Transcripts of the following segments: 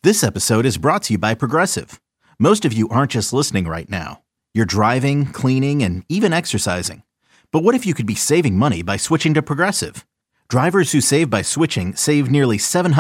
This episode is brought to you by Progressive. Most of you aren't just listening right now. You're driving, cleaning, and even exercising. But what if you could be saving money by switching to Progressive? Drivers who save by switching save nearly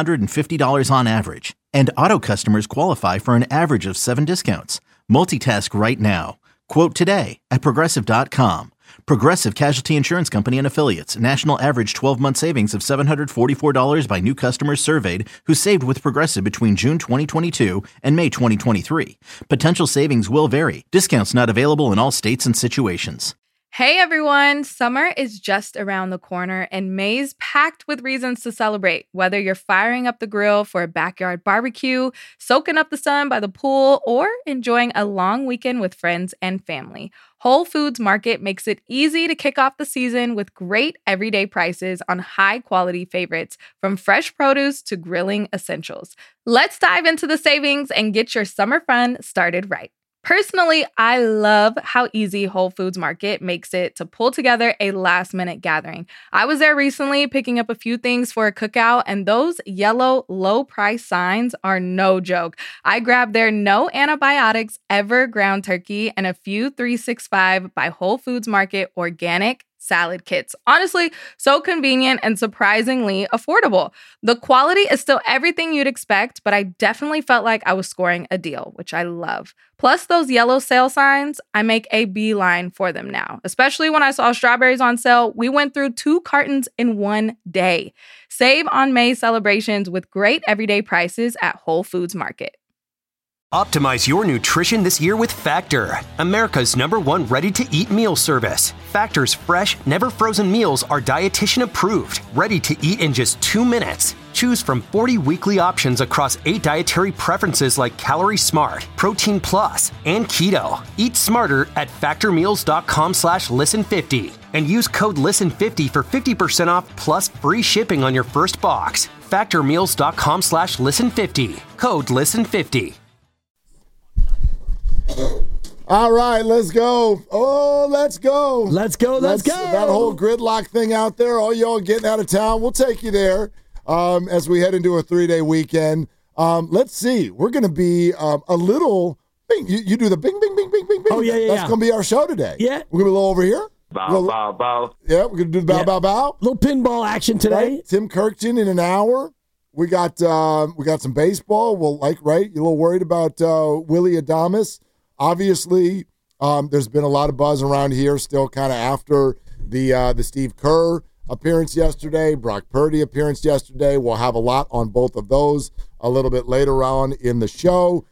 $750 on average. And auto customers qualify for an average of 7 discounts. Multitask right now. Quote today at Progressive.com. Progressive Casualty Insurance Company and Affiliates. National average 12-month savings of $744 by new customers surveyed who saved with Progressive between June 2022 and May 2023. Potential savings will vary. Discounts not available in all states and situations. Hey everyone, summer is just around the corner and May's packed with reasons to celebrate. Whether you're firing up the grill for a backyard barbecue, soaking up the sun by the pool, or enjoying a long weekend with friends and family, Whole Foods Market makes it easy to kick off the season with great everyday prices on high-quality favorites, from fresh produce to grilling essentials. Let's dive into the savings and get your summer fun started right. Personally, I love how easy Whole Foods Market makes it to pull together a last-minute gathering. I was there recently picking up a few things for a cookout, and those yellow low-price signs are no joke. I grabbed their no antibiotics ever ground turkey and a few 365 by Whole Foods Market organic salad kits. Honestly, so convenient and surprisingly affordable. The quality is still everything you'd expect, but I definitely felt like I was scoring a deal, which I love. Plus those yellow sale signs, I make a beeline for them now. Especially when I saw strawberries on sale, we went through 2 cartons in one day. Save on May celebrations with great everyday prices at Whole Foods Market. Optimize your nutrition this year with Factor, America's #1 ready-to-eat meal service. Factor's fresh, never-frozen meals are dietitian approved, ready to eat in just 2 minutes. Choose from 40 weekly options across 8 dietary preferences like Calorie Smart, Protein Plus, and Keto. Eat smarter at factormeals.com/listen50 and use code LISTEN50 for 50% off plus free shipping on your first box. Factormeals.com/listen50. Code LISTEN50. All right, let's go. Oh, let's go. Let's go. That whole gridlock thing out there, all y'all getting out of town, we'll take you there as we head into a 3-day weekend. Let's see. We're going to be a little bing. You do the bing, bing, bing, bing, bing, bing. Oh, yeah. That's going to be our show today. Yeah. We're going to be a little over here. Bow, bow, bow. Yeah, we're going to do the bow, bow, bow. Little pinball action today. Right? Tim Kirkton in an hour. We got some baseball. You're a little worried about Willie Adames. Obviously, there's been a lot of buzz around here still kind of after the Steve Kerr appearance yesterday, Brock Purdy appearance yesterday. We'll have a lot on both of those a little bit later on in the show.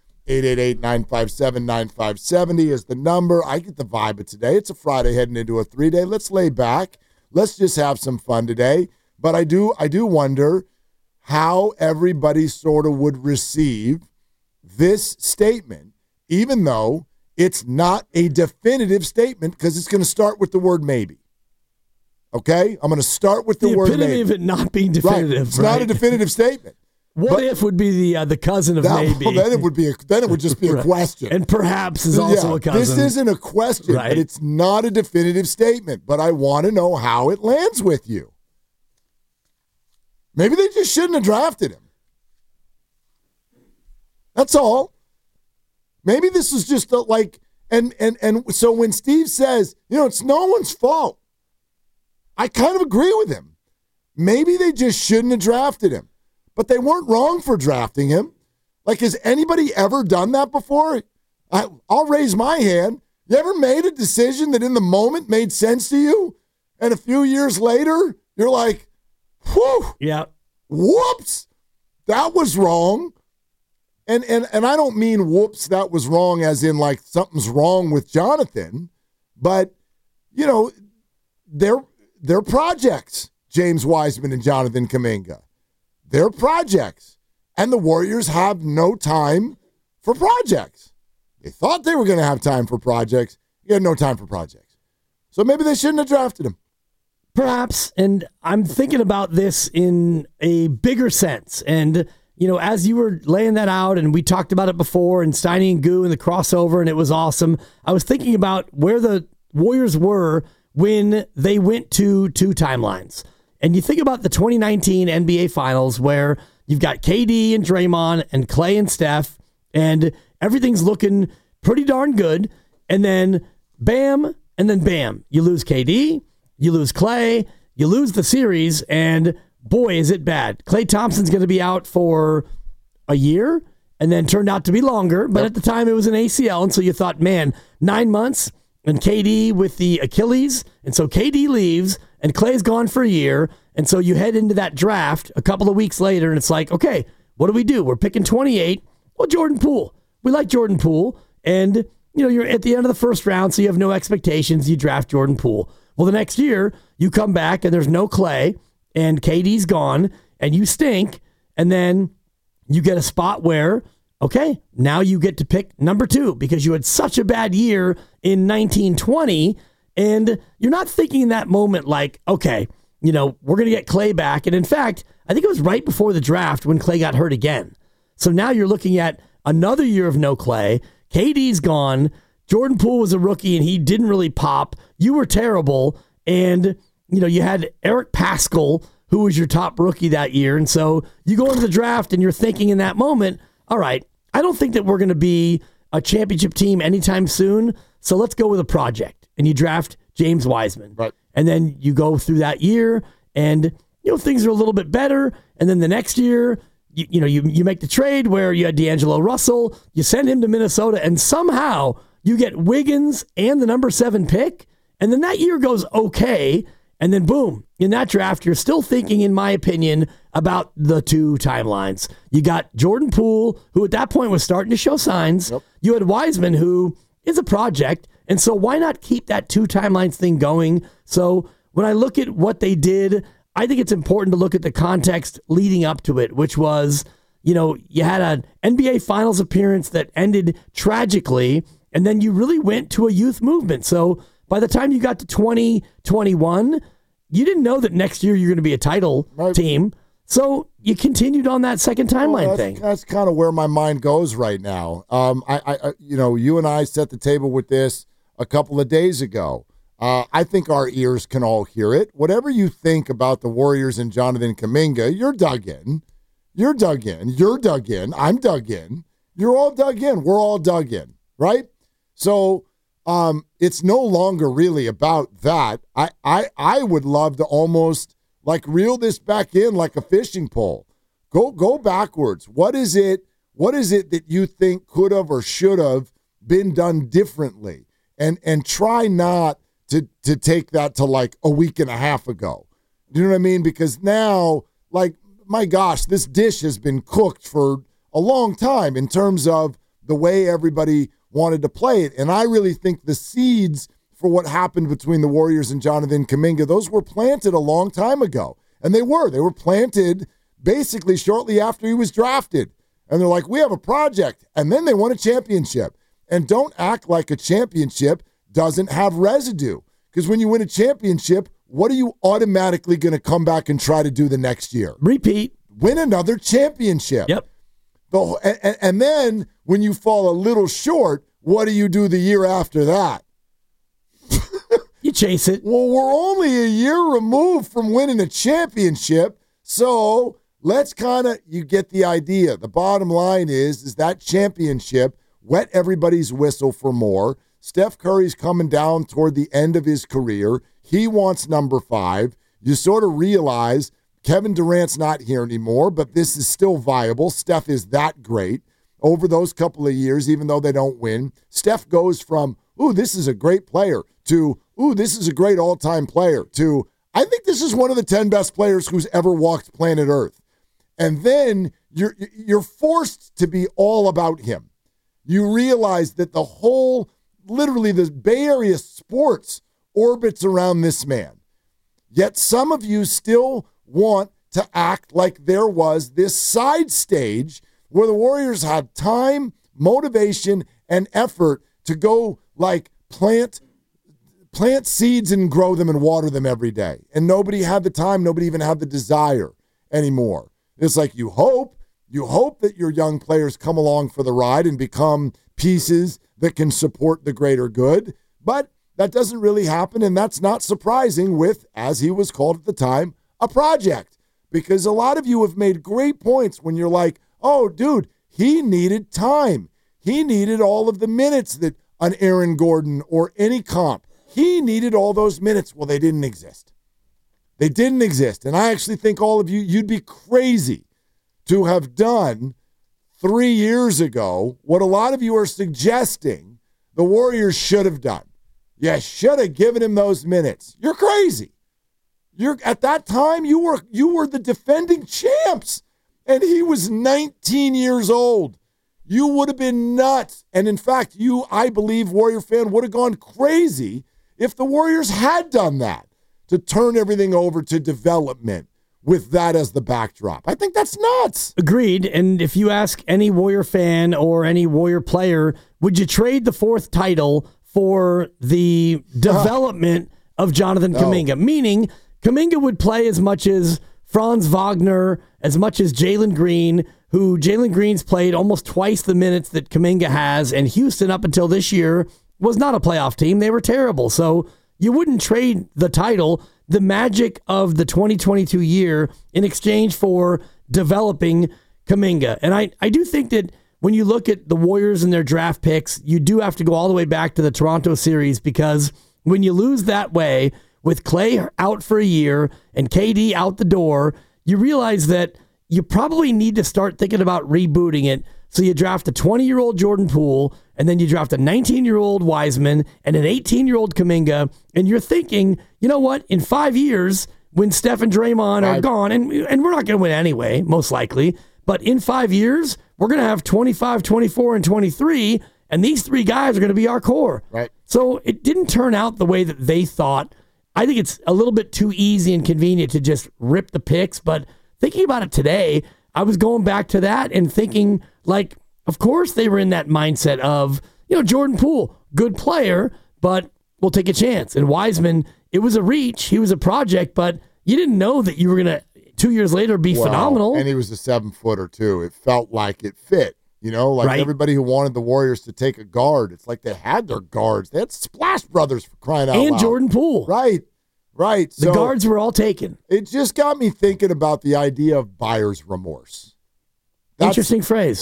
888-957-9570 is the number. I get the vibe of today. It's a Friday heading into a 3-day. Let's lay back. Let's just have some fun today. But I do wonder how everybody sort of would receive this statement, even though it's not a definitive statement, because it's going to start with the word maybe. Okay? I'm going to start with the word maybe. The epitome of it not being definitive. Right. It's not a definitive statement. What if would be the cousin of maybe? Well, then it would just be a question. And perhaps is also a cousin. This isn't a question, right. But it's not a definitive statement. But I want to know how it lands with you. Maybe they just shouldn't have drafted him. That's all. Maybe this is just and so when Steve says, it's no one's fault, I kind of agree with him. Maybe they just shouldn't have drafted him. But they weren't wrong for drafting him. Has anybody ever done that before? I'll raise my hand. You ever made a decision that in the moment made sense to you, and a few years later, you're like, whew, yeah, whoops, that was wrong. And I don't mean whoops, that was wrong as in something's wrong with Jonathan, but they're projects, James Wiseman and Jonathan Kuminga. They're projects, and the Warriors have no time for projects. They thought they were going to have time for projects. You had no time for projects. So maybe they shouldn't have drafted him. Perhaps, and I'm thinking about this in a bigger sense, and as you were laying that out, and we talked about it before, and Steiny and Goo and the crossover, and it was awesome, I was thinking about where the Warriors were when they went to 2 timelines. And you think about the 2019 NBA Finals where you've got KD and Draymond and Clay and Steph, and everything's looking pretty darn good. And then bam, you lose KD, you lose Clay, you lose the series, and boy, is it bad. Klay Thompson's going to be out for a year, and then turned out to be longer. But at the time, it was an ACL, and so you thought, man, 9 months, and KD with the Achilles, and so KD leaves, and Klay's gone for a year, and so you head into that draft a couple of weeks later, and it's like, okay, what do? We're picking 28. Well, Jordan Poole. We like Jordan Poole, and you're at the end of the first round, so you have no expectations. You draft Jordan Poole. Well, the next year, you come back, and there's no Clay, and KD's gone, and you stink, and then you get a spot where, okay, now you get to pick number 2 because you had such a bad year in 1920, and you're not thinking in that moment like, okay, we're going to get Clay back. And in fact, I think it was right before the draft when Clay got hurt again. So now you're looking at another year of no Clay. KD's gone. Jordan Poole was a rookie, and he didn't really pop. You were terrible, and you had Eric Paschall, who was your top rookie that year. And so you go into the draft and you're thinking in that moment, all right, I don't think that we're going to be a championship team anytime soon. So let's go with a project. And you draft James Wiseman. Right. And then you go through that year and, things are a little bit better. And then the next year, you make the trade where you had D'Angelo Russell, you send him to Minnesota, and somehow you get Wiggins and the number 7 pick. And then that year goes okay. And then boom, in that draft, you're still thinking, in my opinion, about the 2 timelines. You got Jordan Poole, who at that point was starting to show signs. Yep. You had Wiseman, who is a project. And so why not keep that 2 timelines thing going? So when I look at what they did, I think it's important to look at the context leading up to it, which was, you had an NBA Finals appearance that ended tragically, and then you really went to a youth movement. So by the time you got to 2021, you didn't know that next year you're going to be a title team. So you continued on that second timeline thing. That's kind of where my mind goes right now. You and I set the table with this a couple of days ago. I think our ears can all hear it. Whatever you think about the Warriors and Jonathan Kuminga, you're dug in. You're dug in. You're dug in. I'm dug in. You're all dug in. We're all dug in, right? So it's no longer really about that. I would love to almost like reel this back in like a fishing pole. Go backwards. What is it that you think could have or should have been done differently? And try not to take that to like a week and a half ago. Do you know what I mean? Because now, like, my gosh, this dish has been cooked for a long time in terms of the way everybody wanted to play it. And I really think the seeds for what happened between the Warriors and Jonathan Kuminga, those were planted a long time ago. And they were planted basically shortly after he was drafted. And they're like, we have a project. And then they won a championship. And don't act like a championship doesn't have residue. Because when you win a championship, what are you automatically going to come back and try to do the next year? Repeat. Win another championship. Yep. And then when you fall a little short, what do you do the year after that? You chase it. Well, we're only a year removed from winning a championship, so let's you get the idea. The bottom line is that championship wet everybody's whistle for more. Steph Curry's coming down toward the end of his career. He wants number 5. You sort of realize Kevin Durant's not here anymore, but this is still viable. Steph is that great. Over those couple of years, even though they don't win, Steph goes from, ooh, this is a great player, to, ooh, this is a great all-time player, to, I think this is one of the 10 best players who's ever walked planet Earth. And then you're forced to be all about him. You realize that the whole, literally the Bay Area sports orbits around this man. Yet some of you still want to act like there was this side stage where the Warriors had time, motivation, and effort to go like plant seeds and grow them and water them every day. And nobody had the time, nobody even had the desire anymore. It's like you hope that your young players come along for the ride and become pieces that can support the greater good. But that doesn't really happen, and that's not surprising with, as he was called at the time, a project. because a lot of you have made great points when you're like, oh, dude, he needed time. He needed all of the minutes that an Aaron Gordon or any comp. He needed all those minutes. Well, they didn't exist. They didn't exist. And I actually think all of you, you'd be crazy to have done 3 years ago what a lot of you are suggesting the Warriors should have done. You should have given him those minutes. You're crazy. At that time, you were the defending champs, and he was 19 years old. You would have been nuts. And in fact, I believe, Warrior fan, would have gone crazy if the Warriors had done that, to turn everything over to development with that as the backdrop. I think that's nuts. Agreed. And if you ask any Warrior fan or any Warrior player, would you trade the 4th title for the development of Jonathan Kuminga? Meaning, Kuminga would play as much as Franz Wagner, as much as Jalen Green, who Jalen Green's played almost twice the minutes that Kuminga has, and Houston up until this year was not a playoff team. They were terrible. So you wouldn't trade the title, the magic of the 2022 year, in exchange for developing Kuminga. And I do think that when you look at the Warriors and their draft picks, you do have to go all the way back to the Toronto series, because when you lose that way, with Clay out for a year and KD out the door, you realize that you probably need to start thinking about rebooting it. So you draft a 20-year-old Jordan Poole, and then you draft a 19-year-old Wiseman and an 18-year-old Kuminga, and you're thinking, you know what, in 5 years, when Steph and Draymond are gone, and we're not going to win anyway, most likely, but in 5 years, we're going to have 25, 24, and 23, and these 3 guys are going to be our core. Right. So it didn't turn out the way that they thought. I think it's a little bit too easy and convenient to just rip the picks, but thinking about it today, I was going back to that and thinking, like, of course they were in that mindset of, Jordan Poole, good player, but we'll take a chance. And Wiseman, it was a reach. He was a project, but you didn't know that you were going to, 2 years later, be phenomenal. And he was a 7-footer, too. It felt like it fit. Right. Everybody who wanted the Warriors to take a guard, it's like they had their guards. They had Splash Brothers, for crying out loud. And Jordan Poole. Right. The guards were all taken. It just got me thinking about the idea of buyer's remorse. Interesting phrase.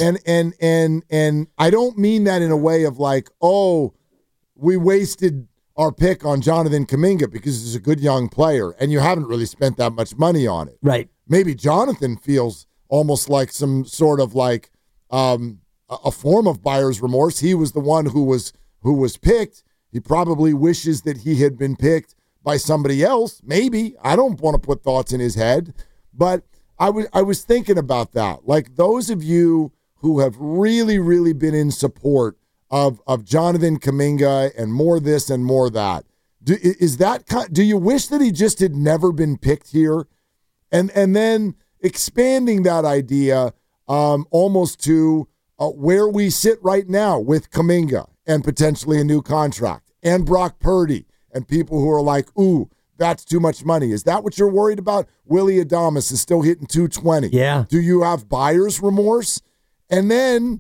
And I don't mean that in a way of like, oh, we wasted our pick on Jonathan Kuminga because he's a good young player and you haven't really spent that much money on it. Right. Maybe Jonathan feels almost like some sort of like a form of buyer's remorse. He was the one who was picked. He probably wishes that he had been picked by somebody else. Maybe. I don't want to put thoughts in his head, but I was thinking about that. Like those of you who have really, really been in support of Jonathan Kuminga and more this and more that, do you wish that he just had never been picked here? And then expanding that idea almost to where we sit right now with Kuminga and potentially a new contract and Brock Purdy and people who are like, ooh, that's too much money. Is that what you're worried about? Willie Adames is still hitting 220. Yeah. Do you have buyer's remorse? And then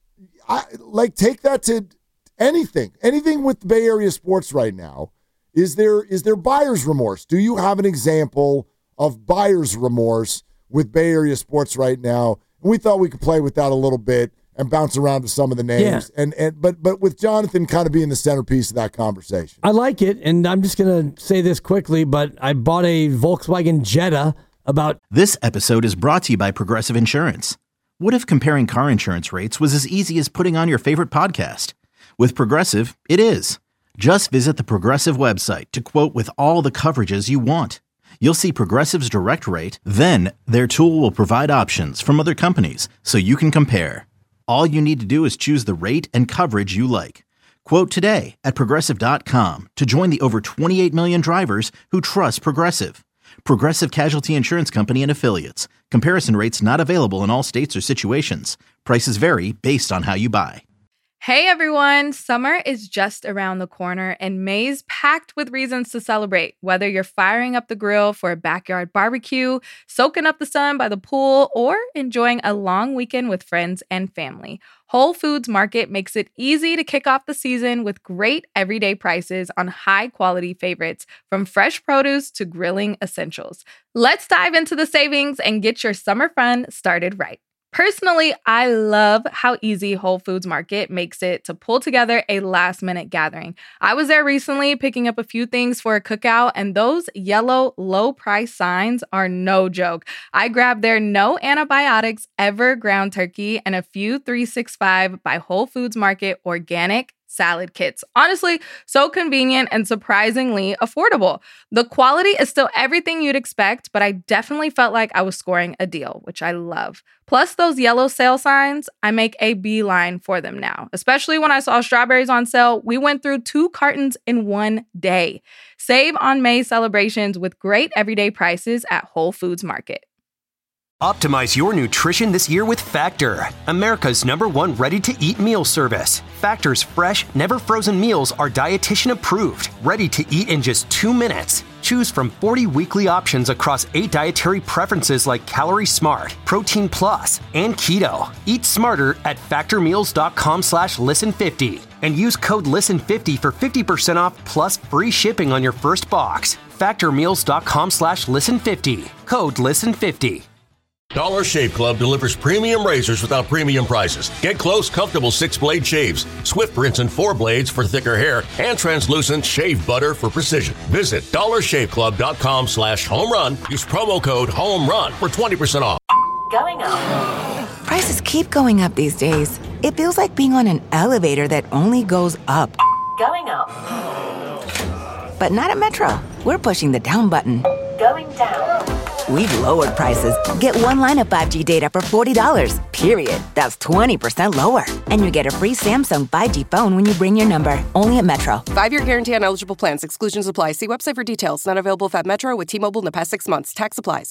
take that to anything with Bay Area sports right now. Is there buyer's remorse? Do you have an example of buyer's remorse with Bay Area sports right now? And we thought we could play with that a little bit and bounce around to some of the names. Yeah. But with Jonathan kind of being the centerpiece of that conversation. I like it, and I'm just going to say this quickly, but I bought a Volkswagen Jetta about... This episode is brought to you by Progressive Insurance. What if comparing car insurance rates was as easy as putting on your favorite podcast? With Progressive, it is. Just visit the Progressive website to quote with all the coverages you want. You'll see Progressive's direct rate, then their tool will provide options from other companies so you can compare. All you need to do is choose the rate and coverage you like. Quote today at Progressive.com to join the over 28 million drivers who trust Progressive. Progressive Casualty Insurance Company and Affiliates. Comparison rates not available in all states or situations. Prices vary based on how you buy. Hey everyone, summer is just around the corner and May's packed with reasons to celebrate. Whether you're firing up the grill for a backyard barbecue, soaking up the sun by the pool, or enjoying a long weekend with friends and family, Whole Foods Market makes it easy to kick off the season with great everyday prices on high-quality favorites, from fresh produce to grilling essentials. Let's dive into the savings and get your summer fun started right. Personally, I love how easy Whole Foods Market makes it to pull together a last-minute gathering. I was there recently picking up a few things for a cookout, and those yellow low-price signs are no joke. I grabbed their no antibiotics ever ground turkey and a few 365 by Whole Foods Market organic salad kits. Honestly, so convenient and surprisingly affordable. The quality is still everything you'd expect, but I definitely felt like I was scoring a deal, which I love. Plus those yellow sale signs, I make a beeline for them now. Especially when I saw strawberries on sale, we went through 2 cartons in one day. Save on May celebrations with great everyday prices at Whole Foods Market. Optimize your nutrition this year with Factor, America's #1 ready-to-eat meal service. Factor's fresh, never frozen meals are dietitian approved, ready to eat in just 2 minutes. Choose from 40 weekly options across 8 dietary preferences like Calorie Smart, Protein Plus, and Keto. Eat smarter at factormeals.com/listen50 and use code LISTEN50 for 50% off plus free shipping on your first box. Factormeals.com/listen50. Code LISTEN50. Dollar Shave Club delivers premium razors without premium prices. Get close, comfortable 6-blade shaves, swift rinse and 4 blades for thicker hair, and translucent shave butter for precision. Visit dollarshaveclub.com/homerun. Use promo code HOMERUN for 20% off. Going up. Prices keep going up these days. It feels like being on an elevator that only goes up. Going up. But not at Metro. We're pushing the down button. Going down. We've lowered prices. Get one line of 5G data for $40, period. That's 20% lower. And you get a free Samsung 5G phone when you bring your number. Only at Metro. 5-year guarantee on eligible plans. Exclusions apply. See website for details. Not available at Metro with T-Mobile in the past 6 months. Tax applies.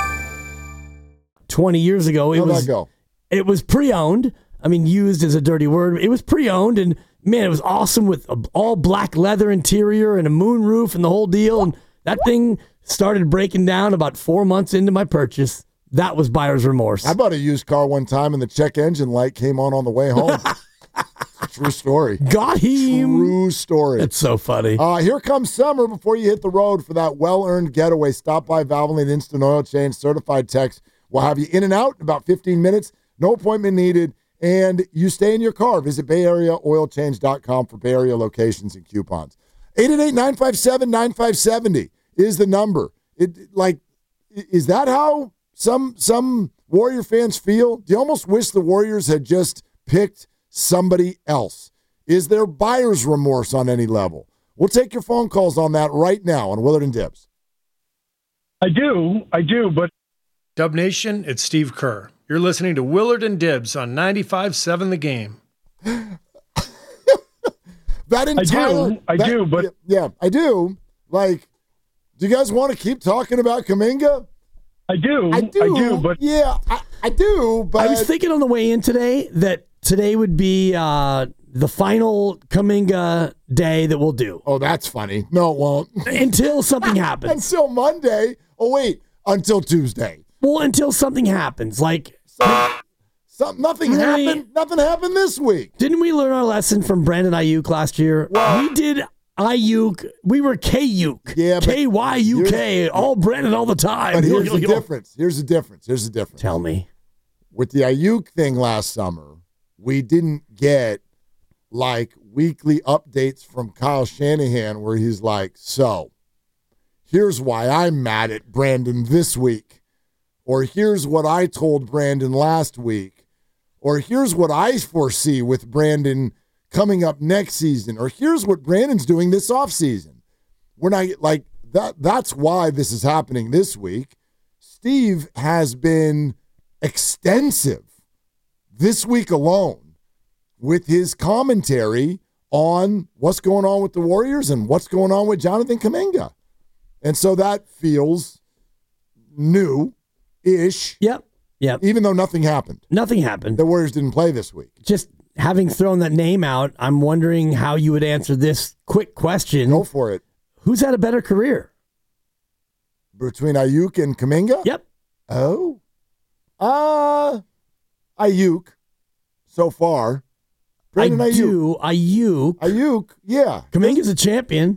20 years ago, it was pre-owned. I mean, used is a dirty word. It was pre-owned, and man, it was awesome with all black leather interior and a moon roof and the whole deal. And that thing started breaking down about 4 months into my purchase. That was buyer's remorse. I bought a used car one time and the check engine light came on the way home. True story. Got him. True story. It's so funny. Here comes summer. Before you hit the road for that well-earned getaway, stop by Valvoline Instant Oil Change. Certified techs will have you in and out in about 15 minutes. No appointment needed. And you stay in your car. Visit BayAreaOilChange.com for Bay Area locations and coupons. 888-957-9570 is the number. Is that how some Warrior fans feel? Do you almost wish the Warriors had just picked somebody else? Is there buyer's remorse on any level? We'll take your phone calls on that right now on Willard and Dibs. I do, but... Dub Nation, it's Steve Kerr. You're listening to Willard and Dibs on 95.7 The Game. I do, but... Yeah, I do. Do you guys want to keep talking about Kuminga? I do, but... Yeah, I do, but... I was thinking on the way in today that today would be the final Kuminga day that we'll do. Oh, that's funny. No, it won't. Until something happens. Until Monday. Oh, wait. Until Tuesday. Well, until something happens. Nothing happened. Nothing happened this week. Didn't we learn our lesson from Brandon Ayuk last year? Well, we did Ayuk. We were K-Yuk. Yeah, K-Y-U-K. All Brandon all the time. But here's the difference. Here's the difference. Tell me. With the Ayuk thing last summer, we didn't get weekly updates from Kyle Shanahan where he's like, so here's why I'm mad at Brandon this week. Or here's what I told Brandon last week. Or here's what I foresee with Brandon coming up next season. Or here's what Brandon's doing this offseason. We're not that. That's why this is happening this week. Steve has been extensive this week alone with his commentary on what's going on with the Warriors and what's going on with Jonathan Kuminga. And so that feels new-ish. Yep. Even though nothing happened. Nothing happened. The Warriors didn't play this week. Just having thrown that name out, I'm wondering how you would answer this quick question. Go for it. Who's had a better career? Between Ayuk and Kuminga? Yep. Oh. Ayuk so far. Brandon Ayuk. Ayuk, yeah. Kuminga's a champion.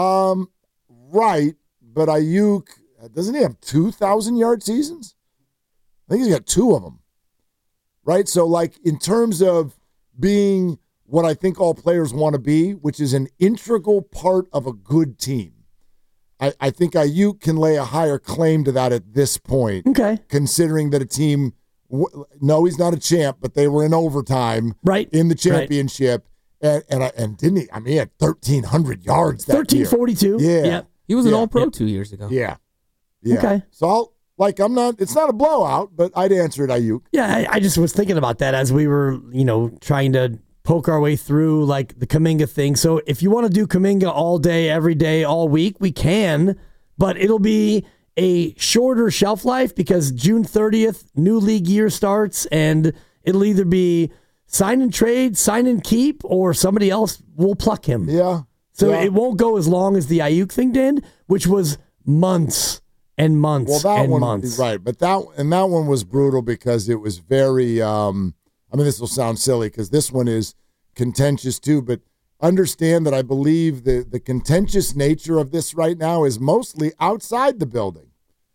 Right, but Ayuk, doesn't he have 2,000-yard seasons? I think he's got 2 of them. Right? So, like, in terms of being what I think all players want to be, which is an integral part of a good team, I think Ayuk can lay a higher claim to that at this point. Okay. Considering that a team, no, he's not a champ, but they were in overtime in the championship. Right. And didn't he? I mean, he had 1,300 yards that 1342. year. Yeah. Yep. He was an All-Pro 2 years ago. Yeah. Okay. So, it's not a blowout, but I'd answer it Ayuk. Yeah, I just was thinking about that as we were, trying to poke our way through like the Kuminga thing. So if you want to do Kuminga all day, every day, all week, we can, but it'll be a shorter shelf life because June 30th, new league year starts, and it'll either be sign and trade, sign and keep, or somebody else will pluck him. Yeah. So it won't go as long as the Ayuk thing did, which was months and months months. Right, but that one was brutal because it was very this will sound silly because this one is contentious too, but understand that I believe the contentious nature of this right now is mostly outside the building.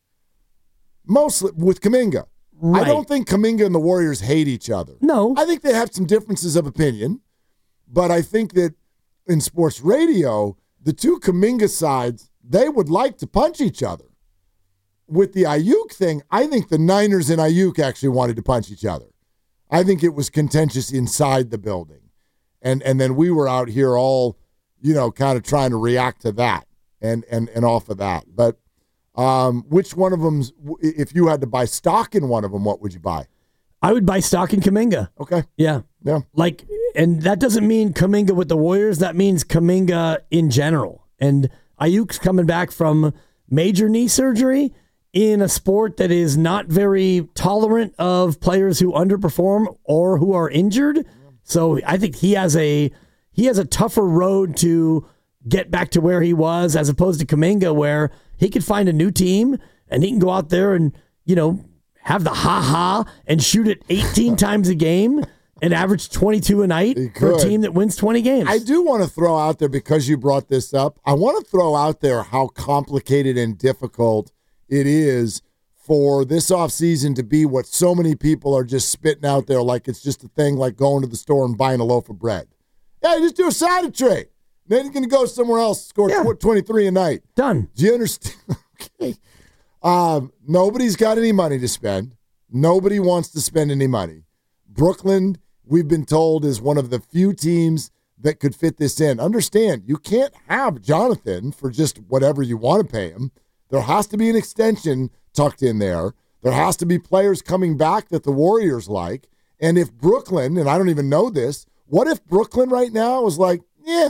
Mostly with Kuminga. Right. I don't think Kuminga and the Warriors hate each other. No. I think they have some differences of opinion, but I think that in sports radio, the two Kuminga sides, they would like to punch each other. With the Ayuk thing, I think the Niners and Ayuk actually wanted to punch each other. I think it was contentious inside the building. And then we were out here all, kind of trying to react to that and off of that. But which one of them, if you had to buy stock in one of them, what would you buy? I would buy stock in Kuminga. Okay. Yeah. Yeah. And that doesn't mean Kuminga with the Warriors. That means Kuminga in general. And Ayuk's coming back from major knee surgery in a sport that is not very tolerant of players who underperform or who are injured. So I think he has a tougher road to get back to where he was as opposed to Kuminga, where he could find a new team and he can go out there and, have the ha-ha and shoot it 18 times a game and average 22 a night for a team that wins 20 games. I do want to throw out there, because you brought this up, I want to throw out there how complicated and difficult it is for this offseason to be what so many people are just spitting out there like it's just a thing like going to the store and buying a loaf of bread. Yeah, you just do a side trade. Then you're going to go somewhere else, score 23 a night. Done. Do you understand? Okay. Nobody's got any money to spend. Nobody wants to spend any money. Brooklyn, we've been told, is one of the few teams that could fit this in. Understand, you can't have Jonathan for just whatever you want to pay him. There has to be an extension tucked in there. There has to be players coming back that the Warriors like. And if Brooklyn, and I don't even know this, what if Brooklyn right now is like,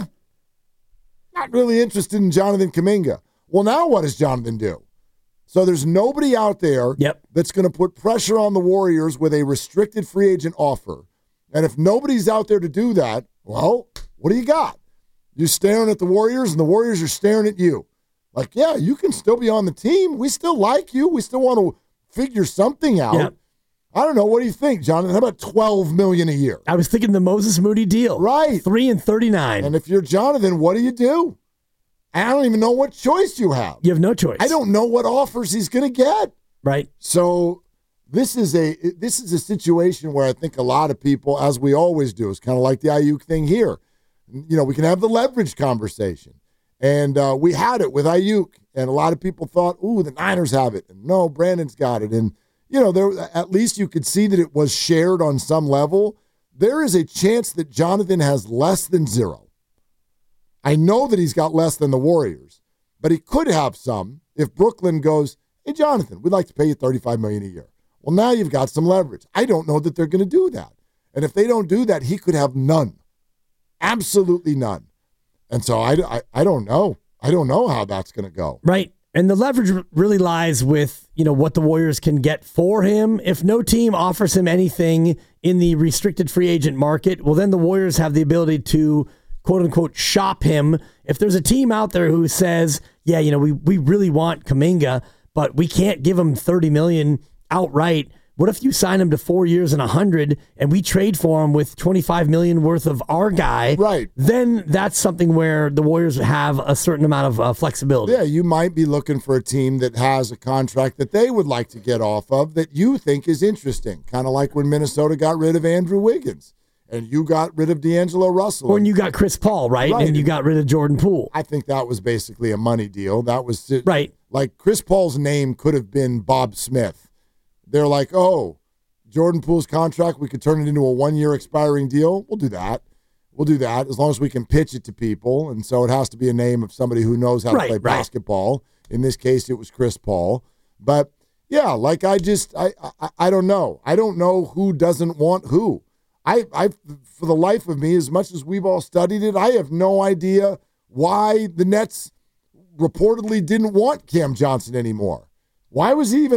not really interested in Jonathan Kuminga? Well, now what does Jonathan do? So there's nobody out there that's going to put pressure on the Warriors with a restricted free agent offer. And if nobody's out there to do that, well, what do you got? You're staring at the Warriors, and the Warriors are staring at you. Like, yeah, you can still be on the team. We still like you. We still want to figure something out. Yep. I don't know. What do you think, Jonathan? How about $12 million a year? I was thinking the Moses Moody deal. Right. 3 and 39. And if you're Jonathan, what do? I don't even know what choice you have. You have no choice. I don't know what offers he's going to get. Right. So this is a situation where I think a lot of people, as we always do, is kind of like the Ayuk thing here. We can have the leverage conversation. And we had it with Ayuk, and a lot of people thought, ooh, the Niners have it. And no, Brandon's got it. And, there at least you could see that it was shared on some level. There is a chance that Jonathan has less than 0. I know that he's got less than the Warriors, but he could have some if Brooklyn goes, hey, Jonathan, we'd like to pay you $35 million a year. Well, now you've got some leverage. I don't know that they're going to do that. And if they don't do that, he could have none. Absolutely none. And so I don't know. I don't know how that's going to go. Right. And the leverage really lies with, what the Warriors can get for him. If no team offers him anything in the restricted free agent market, well, then the Warriors have the ability to, quote unquote, shop him. If there's a team out there who says, yeah, we really want Kuminga, but we can't give him $30 million outright. What if you sign him to 4 years and $100 and we trade for him with $25 million worth of our guy? Right. Then that's something where the Warriors have a certain amount of flexibility. Yeah, you might be looking for a team that has a contract that they would like to get off of that you think is interesting. Kind of like when Minnesota got rid of Andrew Wiggins and you got rid of D'Angelo Russell. Or when you got Chris Paul, right? And you got rid of Jordan Poole. I think that was basically a money deal. That was right. Like Chris Paul's name could have been Bob Smith. They're like, oh, Jordan Poole's contract, we could turn it into a 1-year expiring deal. We'll do that. As long as we can pitch it to people. And so it has to be a name of somebody who knows how to play basketball. In this case, it was Chris Paul. But, yeah, like I don't know. I don't know who doesn't want who. I for the life of me, as much as we've all studied it, I have no idea why the Nets reportedly didn't want Cam Johnson anymore. Why was he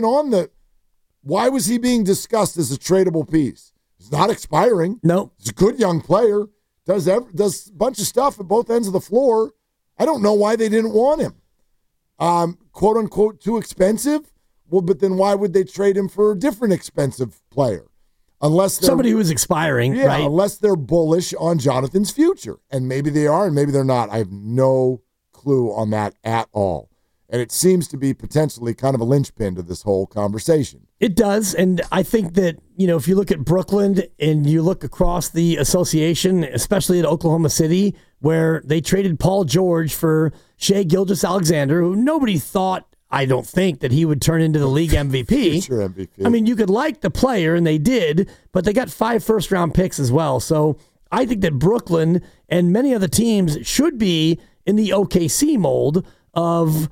being discussed as a tradable piece? He's not expiring. No. He's a good young player. Does a bunch of stuff at both ends of the floor. I don't know why they didn't want him. Quote unquote too expensive? Well, but then why would they trade him for a different expensive player? Unless somebody who is expiring, right? Unless they're bullish on Jonathan's future. And maybe they are and maybe they're not. I have no clue on that at all. And it seems to be potentially kind of a linchpin to this whole conversation. It does. And I think that, if you look at Brooklyn and you look across the association, especially at Oklahoma City, where they traded Paul George for Shai Gilgeous-Alexander, who nobody thought, I don't think, that he would turn into the league MVP. Future MVP. I mean, you could like the player, and they did, but they got 5 first-round picks as well. So I think that Brooklyn and many other teams should be in the OKC mode of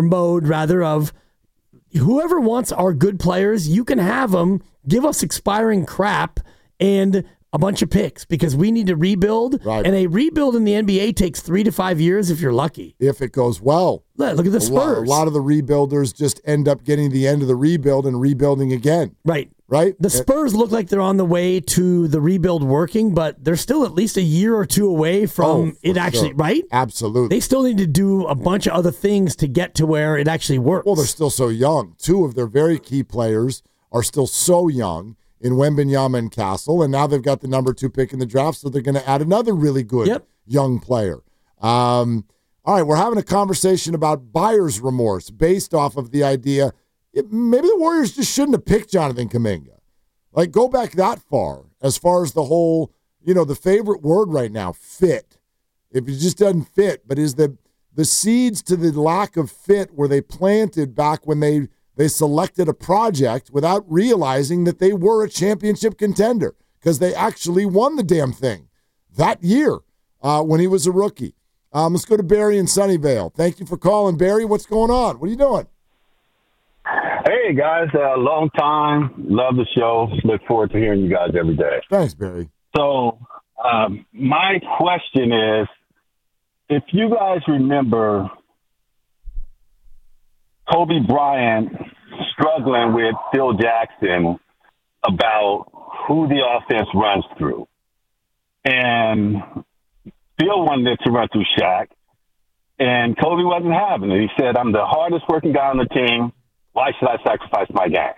whoever wants our good players, you can have them, give us expiring crap and a bunch of picks because we need to rebuild. Right. And a rebuild in the NBA takes 3 to 5 years if you're lucky. If it goes well. Look at the Spurs. A lot of the rebuilders just end up getting the end of the rebuild and rebuilding again. Right. Right? The Spurs look like they're on the way to the rebuild working, but they're still at least a year or two away from it actually, sure. Right? Absolutely. They still need to do a bunch of other things to get to where it actually works. Well, they're still so young. 2 of their very key players are still so young in Wembanyama and Castle, and now they've got the number 2 pick in the draft, so they're going to add another really good young player. All right, we're having a conversation about buyer's remorse based off of the idea maybe the Warriors just shouldn't have picked Jonathan Kuminga. Like, go back that far as the whole, the favorite word right now, fit. If it just doesn't fit, but is the seeds to the lack of fit were they planted back when they selected a project without realizing that they were a championship contender because they actually won the damn thing that year when he was a rookie. Let's go to Barry in Sunnyvale. Thank you for calling, Barry. What's going on? What are you doing? Hey, guys. Long time. Love the show. Look forward to hearing you guys every day. Thanks, Barry. So my question is, if you guys remember Kobe Bryant struggling with Phil Jackson about who the offense runs through. And Phil wanted it to run through Shaq, and Kobe wasn't having it. He said, I'm the hardest working guy on the team. Why should I sacrifice my game?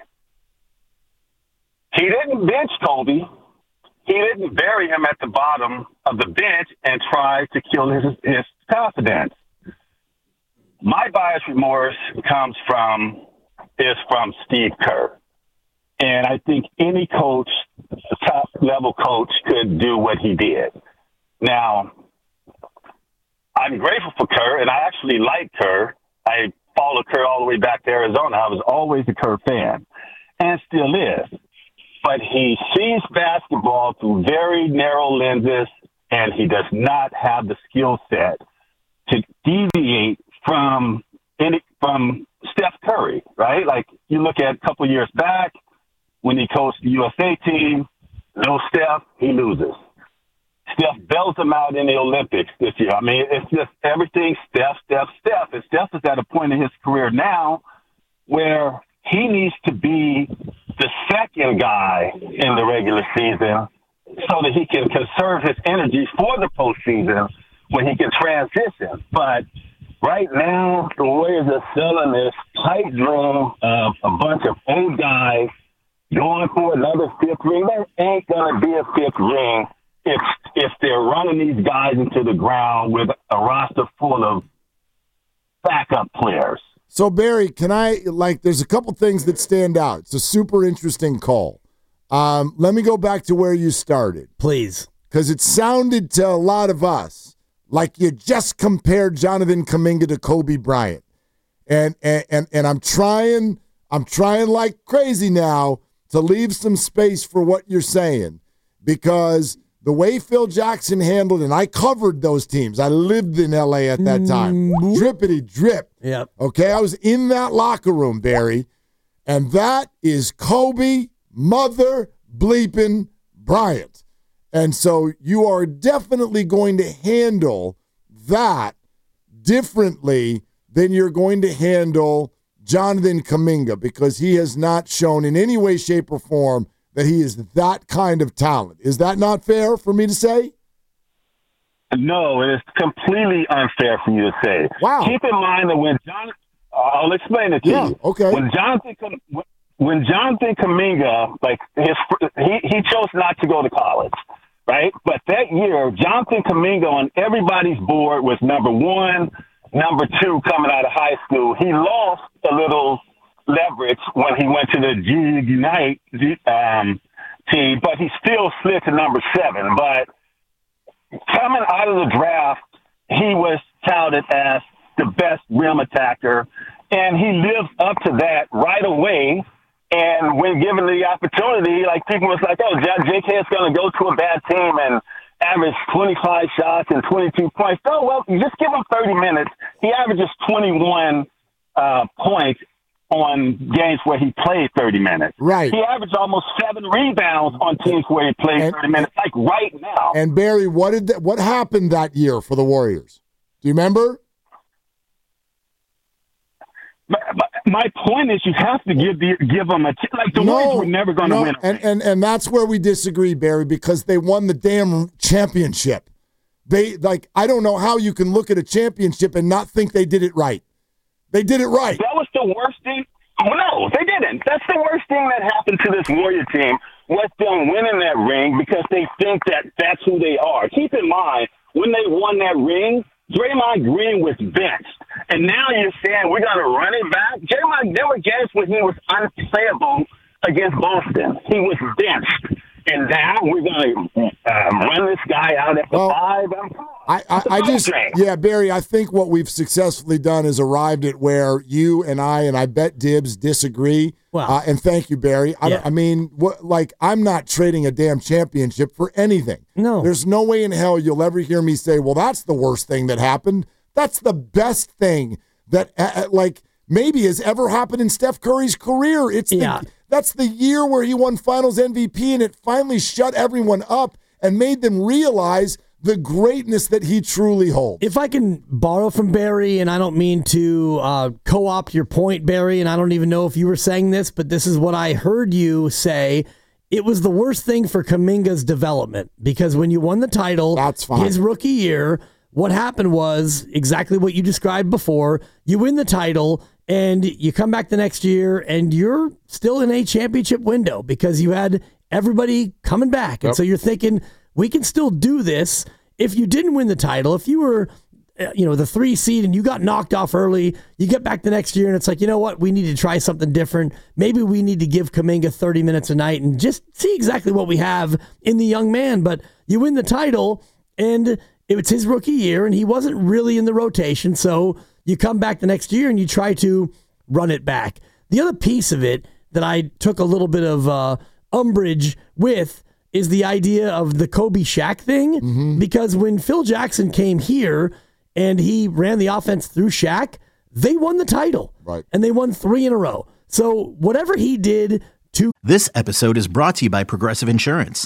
He didn't bench Kobe. He didn't bury him at the bottom of the bench and try to kill his confidence. My bias remorse comes from Steve Kerr. And I think any coach, top-level coach, could do what he did. Now, I'm grateful for Kerr, and I actually like Kerr. I followed Kerr all the way back to Arizona. I was always a Kerr fan, and still is. But he sees basketball through very narrow lenses, and he does not have the skill set to deviate from Steph Curry, right? Like, you look at a couple years back when he coached the USA team, no Steph, he loses. Steph bells him out in the Olympics this year. I mean, it's just everything Steph. And Steph is at a point in his career now where he needs to be the second guy in the regular season so that he can conserve his energy for the postseason when he can transition. But right now, the Warriors are selling this tight dream of a bunch of old guys going for another fifth ring. There ain't going to be a fifth ring if they're running these guys into the ground with a roster full of backup players. So, Barry, there's a couple things that stand out. It's a super interesting call. Let me go back to where you started. Please. Because it sounded to a lot of us like you just compared Jonathan Kuminga to Kobe Bryant. And I'm trying like crazy now to leave some space for what you're saying, because the way Phil Jackson handled, and I covered those teams. I lived in L.A. at that time. Drippity drip. Yep. Okay, I was in that locker room, Barry, and that is Kobe mother bleeping Bryant. And so you are definitely going to handle that differently than you're going to handle Jonathan Kuminga, because he has not shown in any way, shape, or form that he is that kind of talent. Is that not fair for me to say? No, it is completely unfair for you to say. Wow. Keep in mind that I'll explain it to you. Okay. When Jonathan Kuminga, he chose not to go to college, right? But that year, Jonathan Kuminga on everybody's board was number 1, number 2 coming out of high school. He lost a little leverage when he went to the G Unite team, but he still slid to number 7. But coming out of the draft, he was touted as the best rim attacker, and he lives up to that right away. And when given the opportunity, people was like, oh, JK is going to go to a bad team and average 25 shots and 22 points. Oh, well, you just give him 30 minutes. He averages 21 points on games where he played 30 minutes. Right. He averaged almost 7 rebounds on teams where he played 30 minutes, right now. And Barry, what happened that year for the Warriors? Do you remember? My point is, you have to give them the Warriors were never going to win. And that's where we disagree, Barry, because they won the damn championship. I don't know how you can look at a championship and not think they did it right. They did it right. That was the worst thing. Oh, no, they didn't. That's the worst thing that happened to this Warrior team, was them winning that ring because they think that that's who they are. Keep in mind, when they won that ring, Draymond Green was benched. And now you're saying we're going to run it back? There were games when he was unplayable against Boston. He was benched. And now we're going to run this guy out at the 5. Barry, I think what we've successfully done is arrived at where you and I bet Dibs disagree. Wow. And thank you, Barry. I'm not trading a damn championship for anything. No. There's no way in hell you'll ever hear me say, well, that's the worst thing that happened. That's the best thing that, maybe has ever happened in Steph Curry's career. That's the year where he won Finals MVP, and it finally shut everyone up and made them realize the greatness that he truly holds. If I can borrow from Barry, and I don't mean to co-opt your point, Barry, and I don't even know if you were saying this, but this is what I heard you say. It was the worst thing for Kuminga's development, because when you won the title, his rookie year, what happened was exactly what you described before. You win the title, and you come back the next year, and you're still in a championship window because you had everybody coming back. And so you're thinking, we can still do this. If you didn't win the title, if you were the 3 seed and you got knocked off early, you get back the next year and it's like, you know what, we need to try something different. Maybe we need to give Kuminga 30 minutes a night and just see exactly what we have in the young man. But you win the title, and it's his rookie year, and he wasn't really in the rotation, so you come back the next year and you try to run it back. The other piece of it that I took a little bit of umbrage with is the idea of the Kobe Shaq thing, because when Phil Jackson came here and he ran the offense through Shaq, they won the title. Right. And they won 3 in a row. So whatever he did to... This episode is brought to you by Progressive Insurance.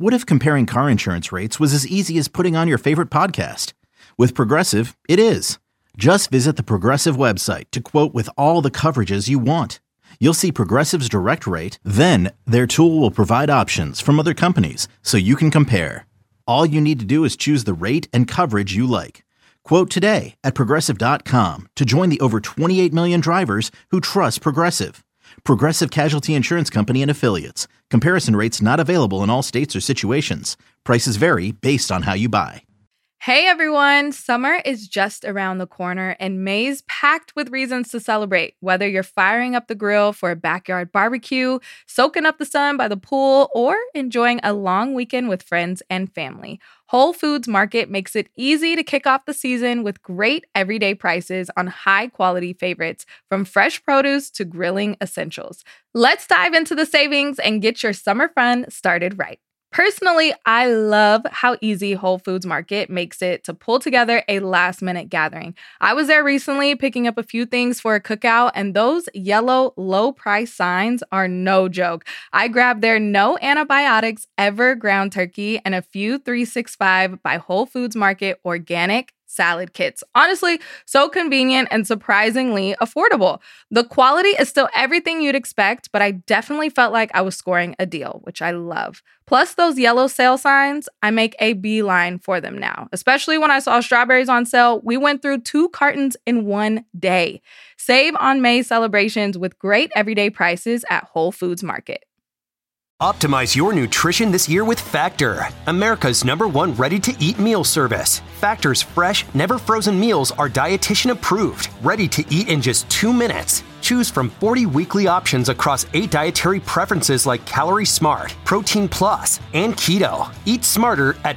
What if comparing car insurance rates was as easy as putting on your favorite podcast? With Progressive, it is. Just visit the Progressive website to quote with all the coverages you want. You'll see Progressive's direct rate, then their tool will provide options from other companies so you can compare. All you need to do is choose the rate and coverage you like. Quote today at Progressive.com to join the over 28 million drivers who trust Progressive. Progressive Casualty Insurance Company and Affiliates. Comparison rates not available in all states or situations. Prices vary based on how you buy. Hey everyone, summer is just around the corner and May's packed with reasons to celebrate. Whether you're firing up the grill for a backyard barbecue, soaking up the sun by the pool, or enjoying a long weekend with friends and family, Whole Foods Market makes it easy to kick off the season with great everyday prices on high-quality favorites, from fresh produce to grilling essentials. Let's dive into the savings and get your summer fun started right. Personally, I love how easy Whole Foods Market makes it to pull together a last-minute gathering. I was there recently picking up a few things for a cookout, and those yellow low-price signs are no joke. I grabbed their no antibiotics ever ground turkey and a few 365 by Whole Foods Market organic salad kits. Honestly, so convenient and surprisingly affordable. The quality is still everything you'd expect, but I definitely felt like I was scoring a deal, which I love. Plus those yellow sale signs, I make a beeline for them now. Especially when I saw strawberries on sale, we went through 2 cartons in one day. Save on May celebrations with great everyday prices at Whole Foods Market. Optimize your nutrition this year with Factor, America's #1 ready-to-eat meal service. Factor's fresh, never-frozen meals are dietitian approved, ready to eat in just 2 minutes. Choose from 40 weekly options across 8 dietary preferences like Calorie Smart, Protein Plus, and Keto. Eat smarter at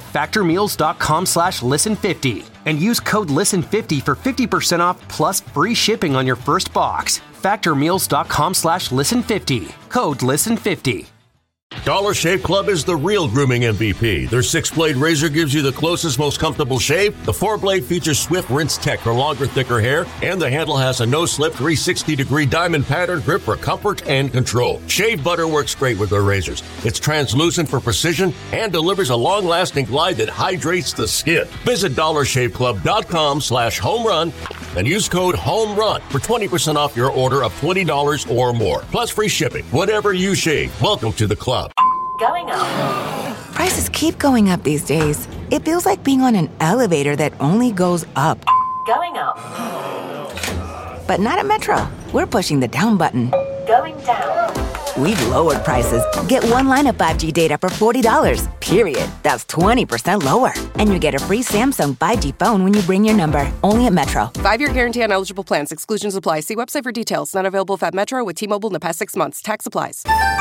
factormeals.com/listen50 and use code LISTEN50 for 50% off plus free shipping on your first box. Factormeals.com/listen50. Code LISTEN50. Dollar Shave Club is the real grooming MVP. Their 6-blade razor gives you the closest, most comfortable shave. The 4-blade features swift rinse tech for longer, thicker hair, and the handle has a no-slip 360-degree diamond pattern grip for comfort and control. Shave butter works great with their razors. It's translucent for precision and delivers a long-lasting glide that hydrates the skin. Visit DollarShaveClub.com/homerun and use code HOMERUN for 20% off your order of $20 or more, plus free shipping. Whatever you shave, welcome to the club. Going up. Prices keep going up these days. It feels like being on an elevator that only goes up. Going up. But not at Metro. We're pushing the down button. Going down. We've lowered prices. Get one line of 5G data for $40, period. That's 20% lower. And you get a free Samsung 5G phone when you bring your number. Only at Metro. 5-year guarantee on eligible plans. Exclusions apply. See website for details. Not available at Metro with T-Mobile in the past 6 months. Tax applies.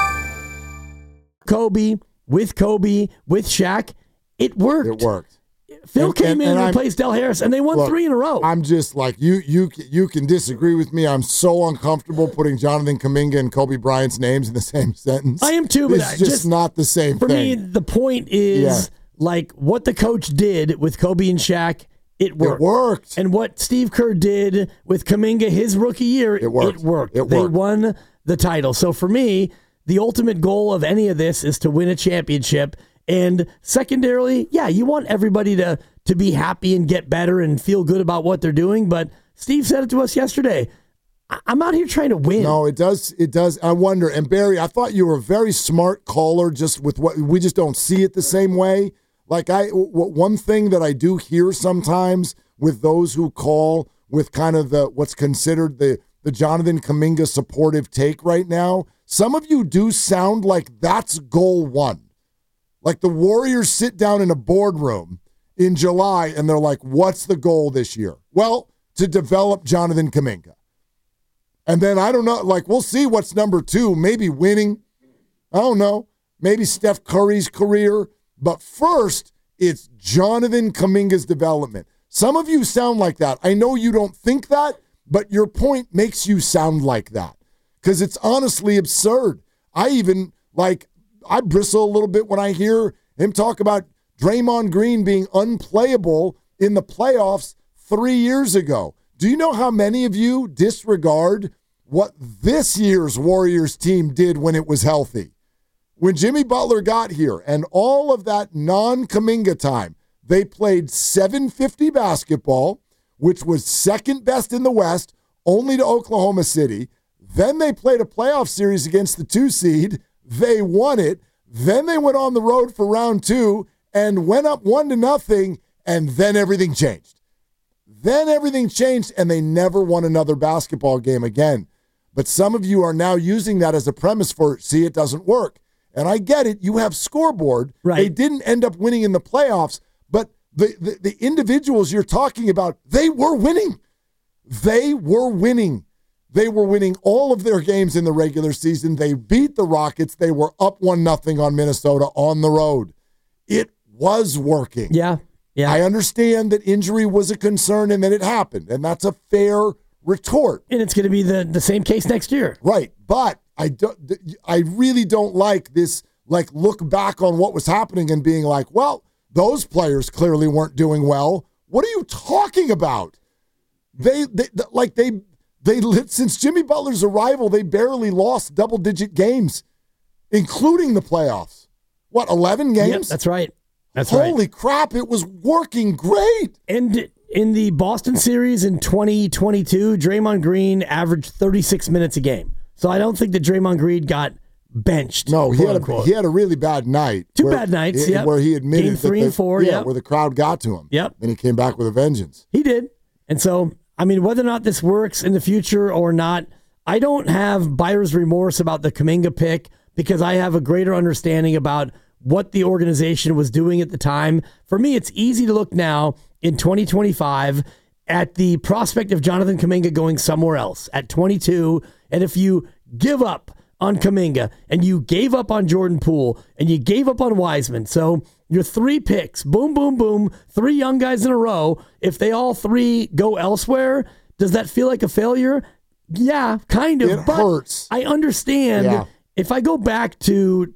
Kobe, with Shaq, it worked. It worked. Phil came in and replaced Del Harris, and they won 3 in a row. I'm just like, you can disagree with me. I'm so uncomfortable putting Jonathan Kuminga and Kobe Bryant's names in the same sentence. I am too, but it's just not the same for thing. For me, the point is, like, what the coach did with Kobe and Shaq, it worked. It worked. And what Steve Kerr did with Kuminga his rookie year, it worked. They won the title. So for me, the ultimate goal of any of this is to win a championship. And secondarily, you want everybody to be happy and get better and feel good about what they're doing. But Steve said it to us yesterday. I'm out here trying to win. No, it does. It does. I wonder. And Barry, I thought you were a very smart caller, just with what we just don't see it the same way. Like one thing that I do hear sometimes with those who call with kind of what's considered the Jonathan Kuminga supportive take right now, some of you do sound like that's goal one. Like the Warriors sit down in a boardroom in July and they're like, what's the goal this year? Well, to develop Jonathan Kuminga. And then I don't know, like we'll see what's number 2, maybe winning. I don't know. Maybe Steph Curry's career. But first, it's Jonathan Kuminga's development. Some of you sound like that. I know you don't think that, but your point makes you sound like that. Because it's honestly absurd. I bristle a little bit when I hear him talk about Draymond Green being unplayable in the playoffs 3 years ago. Do you know how many of you disregard what this year's Warriors team did when it was healthy? when Jimmy Butler got here and all of that non-Kuminga time, they played 750 basketball, which was second best in the West, only to Oklahoma City. Then they played a playoff series against the 2 seed. They won it. Then they went on the road for round 2 and went up 1-0, and then everything changed. Then everything changed, and they never won another basketball game again. But some of you are now using that as a premise for, see, it doesn't work. And I get it. You have scoreboard. Right. They didn't end up winning in the playoffs, but the individuals you're talking about, they were winning. They were winning. They were winning all of their games in the regular season. They beat the Rockets. They were up 1-0 on Minnesota on the road. It was working. Yeah. I understand that injury was a concern and that it happened, and that's a fair retort. And it's going to be the same case next year. Right. But I really don't like this, like, look back on what was happening and being like, well, those players clearly weren't doing well. What are you talking about? They since Jimmy Butler's arrival, they barely lost double-digit games, including the playoffs. What, 11 games? Yep, that's right. Holy crap, it was working great. And in the Boston series in 2022, Draymond Green averaged 36 minutes a game. So I don't think that Draymond Green got benched. No, he had a really bad night. Two bad nights, yeah. Where he admitted Game 3 and 4, where the crowd got to him. Yep. And he came back with a vengeance. He did. And so, I mean, whether or not this works in the future or not, I don't have buyer's remorse about the Kuminga pick because I have a greater understanding about what the organization was doing at the time. For me, it's easy to look now in 2025 at the prospect of Jonathan Kuminga going somewhere else at 22. And if you give up on Kuminga and you gave up on Jordan Poole and you gave up on Wiseman, so your 3 picks, boom, boom, boom, 3 young guys in a row, if they all 3 go elsewhere, does that feel like a failure? Yeah, kind of. It hurts. I understand. Yeah. If I go back to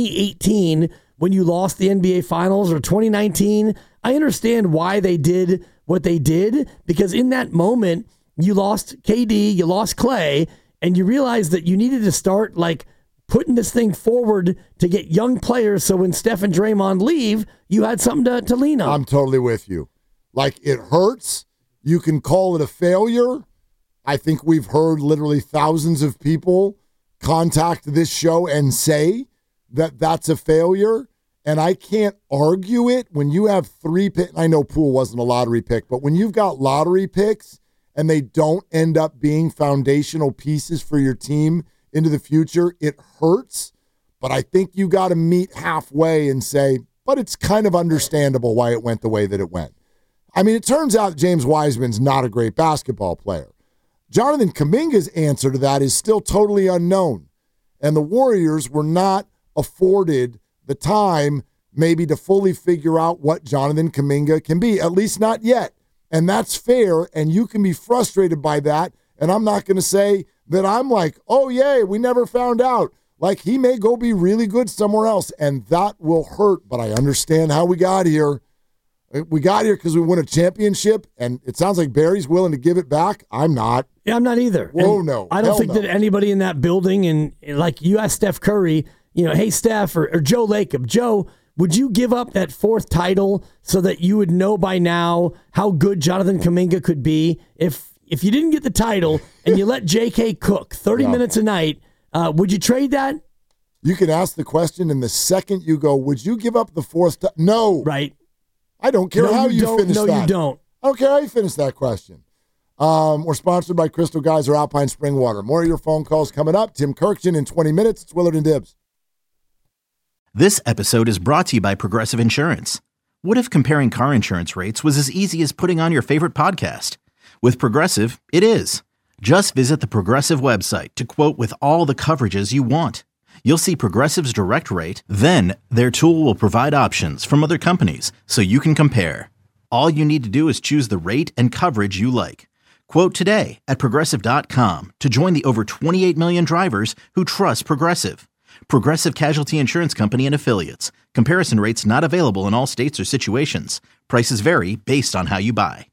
2018 when you lost the NBA Finals or 2019, I understand why they did what they did, because in that moment, you lost KD, you lost Clay, and you realized that you needed to start like putting this thing forward to get young players so when Steph and Draymond leave, you had something to lean on. I'm totally with you. Like, it hurts. You can call it a failure. I think we've heard literally thousands of people contact this show and say that that's a failure. And I can't argue it when you have 3 picks. I know Poole wasn't a lottery pick, but when you've got lottery picks and they don't end up being foundational pieces for your team into the future, it hurts. But I think you got to meet halfway and say, but it's kind of understandable why it went the way that it went. I mean, it turns out James Wiseman's not a great basketball player. Jonathan Kuminga's answer to that is still totally unknown. And the Warriors were not afforded the time maybe to fully figure out what Jonathan Kuminga can be, at least not yet. And that's fair, and you can be frustrated by that. And I'm not going to say that I'm like, oh, yay, we never found out. Like, he may go be really good somewhere else, and that will hurt. But I understand how we got here. We got here because we won a championship, and it sounds like Barry's willing to give it back. I'm not. Yeah, I'm not either. Whoa, no. I don't think that anybody in that building, and like you asked Steph Curry, you know, hey, Steph, or Joe Lacob, Joe, would you give up that 4th title so that you would know by now how good Jonathan Kuminga could be? If you didn't get the title and you let J.K. cook 30 minutes a night, would you trade that? You can ask the question, and the second you go, would you give up the 4th title? No. Right. I don't care how you finish that. No, you don't. I don't care how you finish that question. We're sponsored by Crystal Geyser Alpine Spring Water. More of your phone calls coming up. Tim Kirkjian in 20 minutes. It's Willard and Dibs. This episode is brought to you by Progressive Insurance. What if comparing car insurance rates was as easy as putting on your favorite podcast? With Progressive, it is. Just visit the Progressive website to quote with all the coverages you want. You'll see Progressive's direct rate, then their tool will provide options from other companies so you can compare. All you need to do is choose the rate and coverage you like. Quote today at Progressive.com to join the over 28 million drivers who trust Progressive. Progressive Casualty Insurance Company and Affiliates. Comparison rates not available in all states or situations. Prices vary based on how you buy.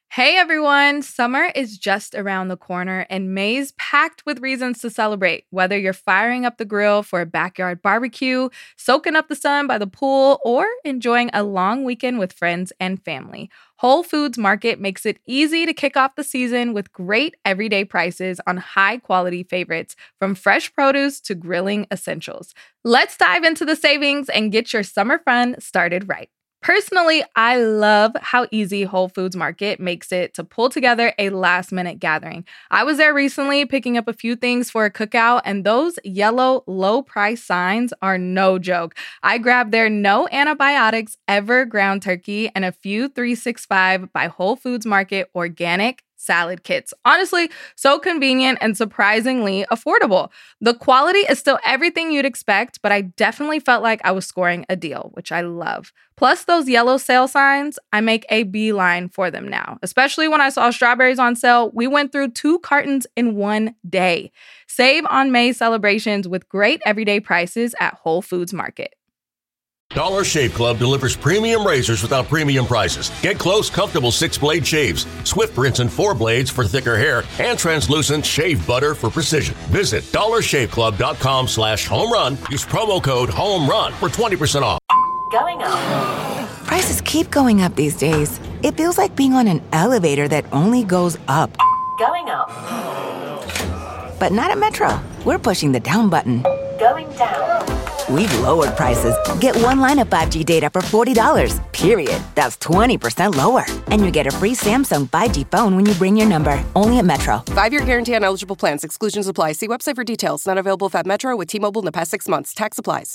Hey everyone, summer is just around the corner and May's packed with reasons to celebrate. Whether you're firing up the grill for a backyard barbecue, soaking up the sun by the pool, or enjoying a long weekend with friends and family, Whole Foods Market makes it easy to kick off the season with great everyday prices on high-quality favorites, from fresh produce to grilling essentials. Let's dive into the savings and get your summer fun started right. Personally, I love how easy Whole Foods Market makes it to pull together a last-minute gathering. I was there recently picking up a few things for a cookout, and those yellow low-price signs are no joke. I grabbed their no antibiotics ever ground turkey and a few 365 by Whole Foods Market organic salad kits. Honestly, so convenient and surprisingly affordable. The quality is still everything you'd expect, but I definitely felt like I was scoring a deal, which I love. Plus, those yellow sale signs, I make a beeline for them now. Especially when I saw strawberries on sale, we went through 2 cartons in one day. Save on May celebrations with great everyday prices at Whole Foods Market. Dollar Shave Club delivers premium razors without premium prices. Get close, comfortable 6-blade shaves, swift rinse and 4 blades for thicker hair, and translucent shave butter for precision. Visit dollarshaveclub.com/homerun. Use promo code HOMERUN for 20% off. Going up. Prices keep going up these days. It feels like being on an elevator that only goes up. Going up. But not at Metro. We're pushing the down button. Going down. We've lowered prices. Get one line of 5G data for $40, period. That's 20% lower. And you get a free Samsung 5G phone when you bring your number. Only at Metro. 5-year guarantee on eligible plans. Exclusions apply. See website for details. Not available if at Metro with T-Mobile in the past 6 months. Tax applies.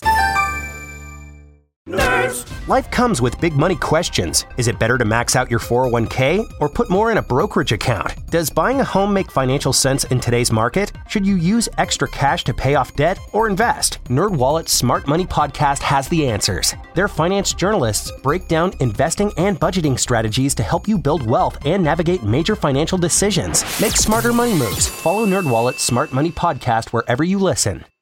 Nerds. Life comes with big money questions. Is it better to max out your 401k or put more in a brokerage account? Does buying a home make financial sense in today's market? Should you use extra cash to pay off debt or invest? NerdWallet's Smart Money podcast has the answers. Their finance journalists break down investing and budgeting strategies to help you build wealth and navigate major financial decisions. Make smarter money moves. Follow NerdWallet's Smart Money podcast wherever you listen.